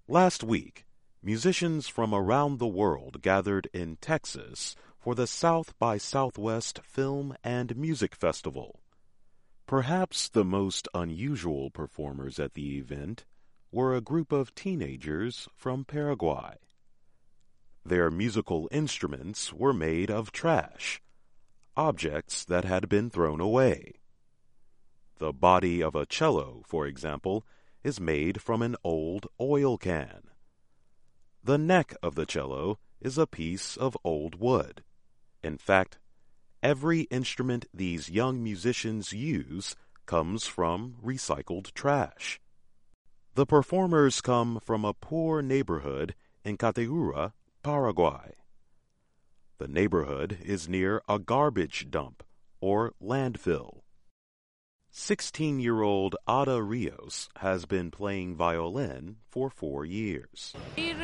Last week, musicians from around the world gathered in Texas for the South by Southwest Film and Music Festival. Perhaps the most unusual performers at the event were a group of teenagers from Paraguay. Their musical instruments were made of trash, objects that had been thrown away. The body of a cello, for example, is made from an old oil can. The neck of the cello is a piece of old wood. In fact, every instrument these young musicians use comes from recycled trash. The performers come from a poor neighborhood in Cateura, Paraguay. The neighborhood is near a garbage dump, or landfill. 16-year-old Ada Rios has been playing violin for 4 years. When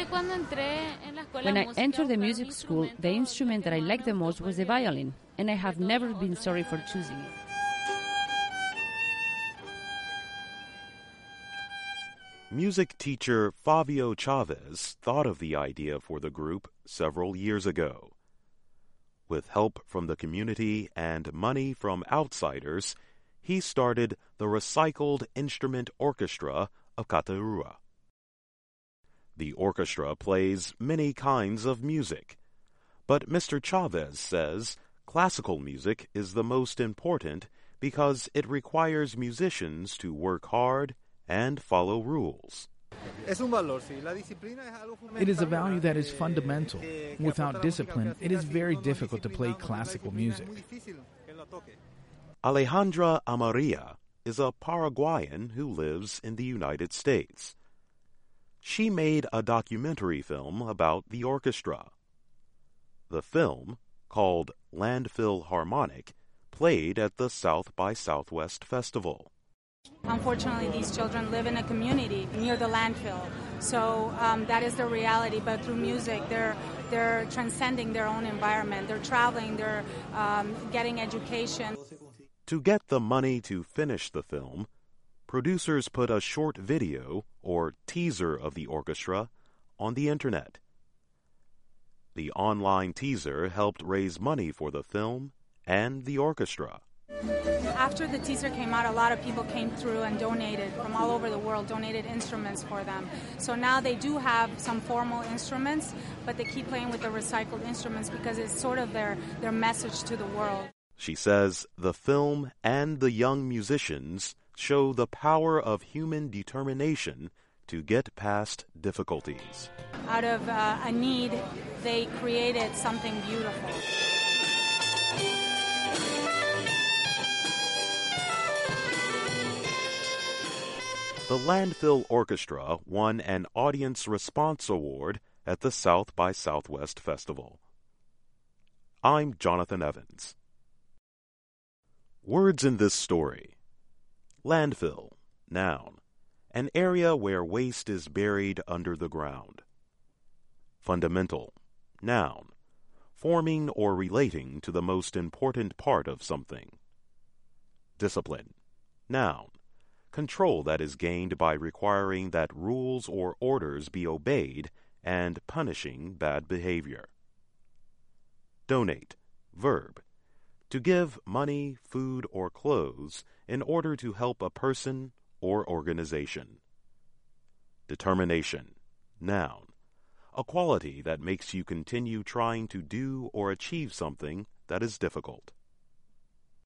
I entered the music school, the instrument that I liked the most was the violin, and I have never been sorry for choosing it. Music teacher Fabio Chavez thought of the idea for the group several years ago. With help from the community and money from outsiders, he started the Recycled Instrument Orchestra of Cateura. The orchestra plays many kinds of music, but Mr. Chavez says classical music is the most important because it requires musicians to work hard and follow rules. It is a value that is fundamental. Without discipline, it is very difficult to play classical music. Alejandra Amaria is a Paraguayan who lives in the United States. She made a documentary film about the orchestra. The film, called Landfill Harmonic, played at the South by Southwest Festival. Unfortunately, these children live in a community near the landfill, so that is the reality. But through music, they're transcending their own environment. They're traveling, they're getting education. To get the money to finish the film, producers put a short video, or teaser of the orchestra, on the internet. The online teaser helped raise money for the film and the orchestra. After the teaser came out, a lot of people came through and donated from all over the world, donated instruments for them. So now they do have some formal instruments, but they keep playing with the recycled instruments because it's sort of their message to the world. She says the film and the young musicians show the power of human determination to get past difficulties. Out of a need, they created something beautiful. The Landfill Orchestra won an Audience Response Award at the South by Southwest Festival. I'm Jonathan Evans. Words in this story. Landfill, noun, an area where waste is buried under the ground. Fundamental, noun, forming or relating to the most important part of something. Discipline, noun, control that is gained by requiring that rules or orders be obeyed and punishing bad behavior. Donate, verb, to give money, food, or clothes in order to help a person or organization. Determination, noun, a quality that makes you continue trying to do or achieve something that is difficult.